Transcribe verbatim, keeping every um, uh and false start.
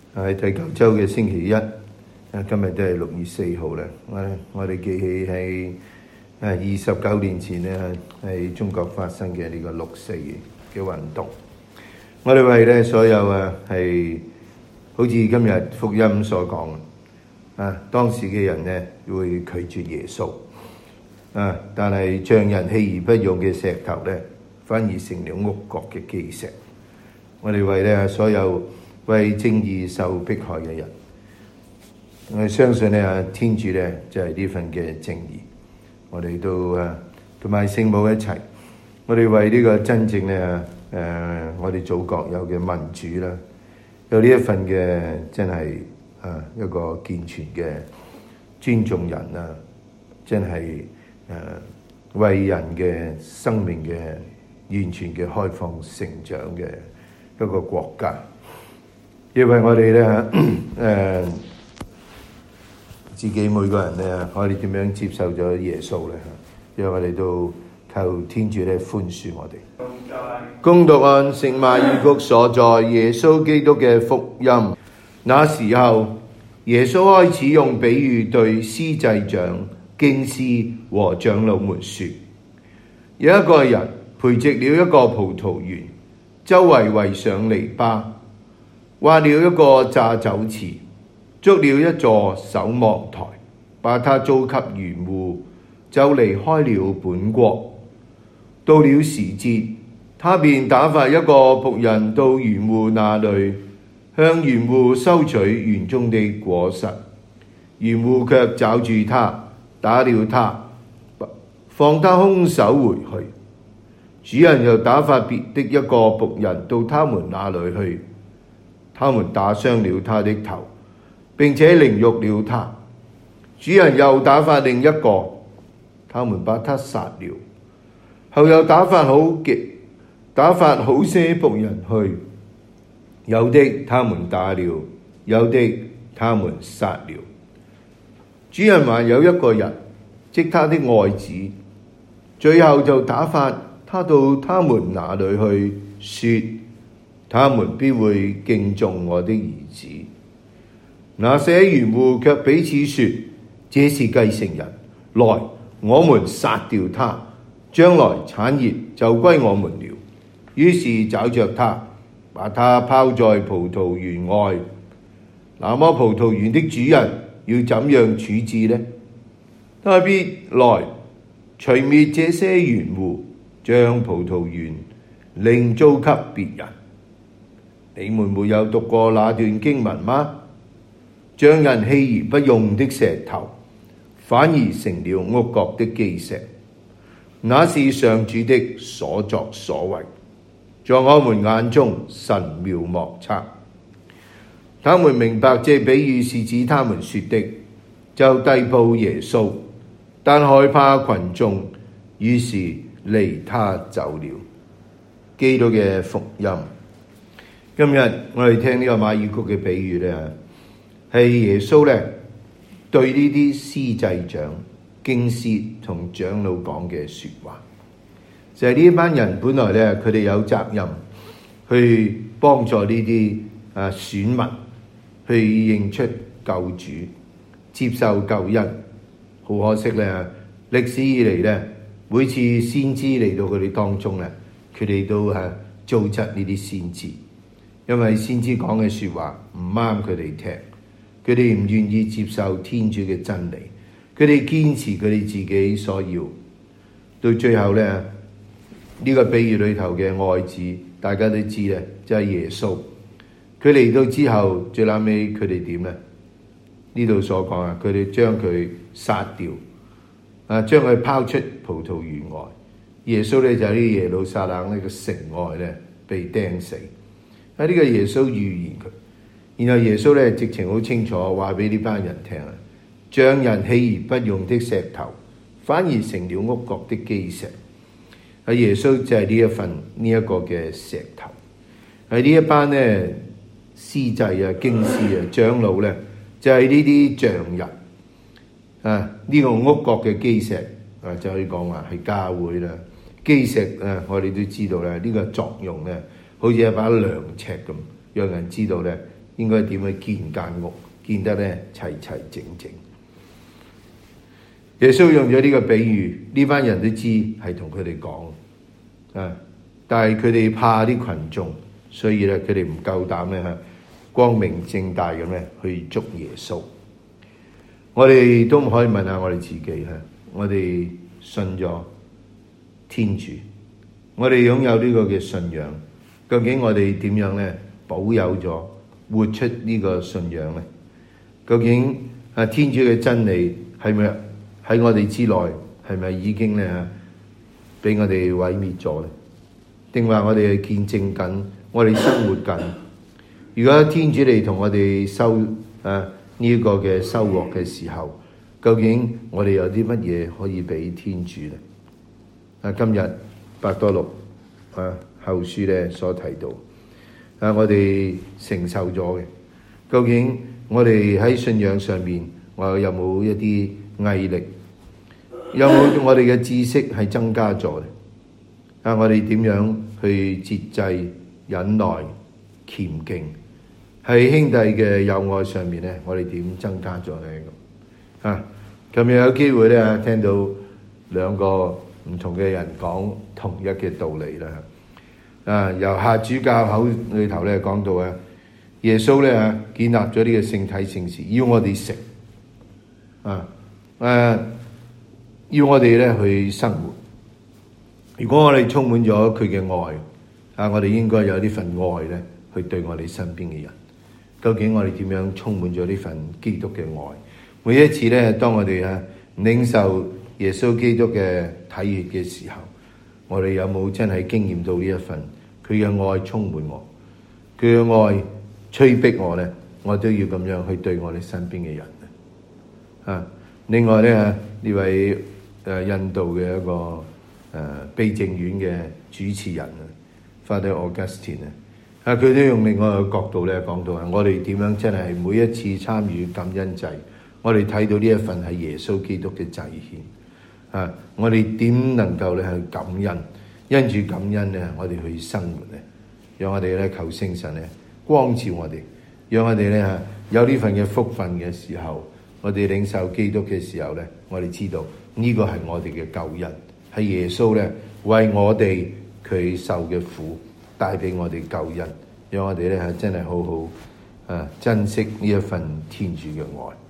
係第九週嘅星期一，啊，今日都係六月四號啦。我我哋記起係誒二十九年前咧，喺中國發生嘅呢個六四嘅運動。我哋為咧所有啊係好似今日福音所講啊，當時嘅人咧會拒絕耶穌啊，但係匠人棄而不用嘅石頭咧，反而成了屋角嘅基石。我哋為咧所有為正義受迫害嘅人，我哋相信咧天主咧就係呢份嘅正義。我哋都啊同埋聖母一齊，我哋為呢個真正咧誒、呃、我哋祖國有嘅民主啦，有呢一份嘅真係啊一個健全嘅尊重人啊，真係誒、呃、為人嘅生命嘅完全嘅開放成長嘅一個國家。因為我哋咧誒自己每個人咧，我哋點樣接受咗耶穌咧？因為我哋都求天主咧寬恕我哋。恭讀按聖馬爾谷所在耶穌基督嘅福音。那時候，耶穌開始用比喻對司祭長、經師和長老們說：有一個人培植了一個葡萄園，周圍圍上籬笆，挖了一個榨酒池，築了一座守望台，把它租給園戶，就離開了本國。到了時節，他便打發一個僕人到園戶那裏，向園戶收取園中的果實。園戶卻抓住他，打了他，放他空手回去。主人又打發別的一個僕人到他們那裏去，他們打傷了他的頭，並且凌辱了他。主人又打發另一個，他們把他殺了。後又打發好極打發好些僕人去，有的他們打了，有的他們殺了。主人還有一個人，即他的愛子，最後就打發他到他們那裏去，說：他們必會敬重我的兒子。那些園戶卻彼此說：這是繼承人，來，我們殺掉他，將來產業就歸我們了。於是找着他，把他拋在葡萄園外。那麼葡萄園的主人要怎樣處置呢？他必來除滅這些園戶，將葡萄園另租給別人。你們沒有讀過那段經文嗎？匠人棄而不用的石頭，反而成了屋角的基石。那是上主的所作所為，在我們眼中神妙莫測。他們明白這比喻是指他們說的，就逮捕耶穌，但害怕群眾，於是離他走了。基督嘅福音。今日我哋聽呢個馬爾谷嘅比喻咧，係耶穌咧對呢啲司祭長、經師同長老講嘅說話，就係呢一班人本來咧，佢哋有責任去幫助呢啲啊選民去認出救主、接受救恩。好可惜咧，歷史以嚟咧，每次先知嚟到佢哋當中咧，佢哋都係糟質呢啲先知，因為先知講嘅說話唔啱佢哋聽，佢哋唔願意接受天主嘅真理。佢哋堅持佢哋自己所要，到最後咧，呢、這個比喻裏頭嘅愛子，大家都知咧，就係、是、耶穌。佢嚟到之後，最後尾佢哋點咧？呢度所講啊，佢哋將佢殺掉，啊，將佢拋出葡萄園外。耶穌咧就喺呢耶路撒冷呢個城外咧被釘死。喺呢個耶穌預言佢，然後耶穌咧直情好清楚話俾呢班人聽啊。匠人棄而不用的石頭，反而成了屋角的基石。喺耶穌就係呢一份呢一個嘅石頭。喺呢一班咧司祭啊、經師啊、長老咧，就係呢啲匠人啊。呢、這個屋角嘅基石啊，就可以講話係教會啦。基石啊，我哋都知道咧，呢、這個作用咧，好似一把量尺咁，讓人知道咧應該點去建間屋，建得咧齊齊整整。耶穌用咗呢個比喻，呢班人都知係同佢哋講啊，但係佢哋怕啲群眾，所以咧佢哋唔夠膽咧光明正大咁咧去捉耶穌。我哋都唔可以問下我哋自己嚇，我哋信咗天主，我哋擁有呢個嘅信仰，究竟我哋點樣咧保有咗活出呢個信仰咧？究竟啊天主嘅真理係咪喺我哋之內，係咪已經咧俾我哋毀滅咗咧？定話我哋係見證緊，我哋生活緊？如果天主嚟同我哋收啊呢個嘅收穫嘅時候，究竟我哋有啲乜嘢可以俾天主咧？啊，今日伯多祿啊後書咧所提到啊，我哋承受咗嘅，究竟我哋喺信仰上面，我有冇一啲毅力？有冇我哋嘅知識係增加咗咧？啊，我哋點樣去節制、忍耐、虔敬？喺兄弟嘅友愛上面咧，我哋點增加咗咧？咁啊，琴日有機會咧，聽到兩個唔同嘅人講同一嘅道理啦。啊，由夏主教口裏頭咧講到啊，耶穌咧建立咗呢個聖體聖事，要我哋食啊，誒，要我哋咧去生活。如果我哋充滿咗佢嘅愛啊，我哋應該有呢份愛咧去對我哋身邊嘅人。究竟我哋點樣充滿咗呢份基督嘅愛？每一次咧，當我哋啊領受耶穌基督嘅體血嘅時候，我哋有冇真係經驗到呢一份佢嘅愛充滿我，佢嘅愛催逼我咧，我都要咁樣去對我哋身邊嘅人啊！另外咧，呢位誒印度嘅一個誒避靜院嘅主持人啊 Father Augustine 啊。啊！佢都用另外一個角度咧講到啊，我哋點樣真係每一次參與感恩祭，我哋睇到呢一份係耶穌基督嘅祭獻啊！我哋點能夠咧去感恩？因住感恩咧，我哋去生活咧，讓我哋咧求聖神咧光照我哋，讓我哋咧有呢份嘅福分嘅時候，我哋領受基督嘅時候咧，我哋知道呢個係我哋嘅救恩，係耶穌咧為我哋佢受嘅苦。帶俾我哋救恩，讓我哋咧係真係好好啊珍惜呢一份天主嘅愛。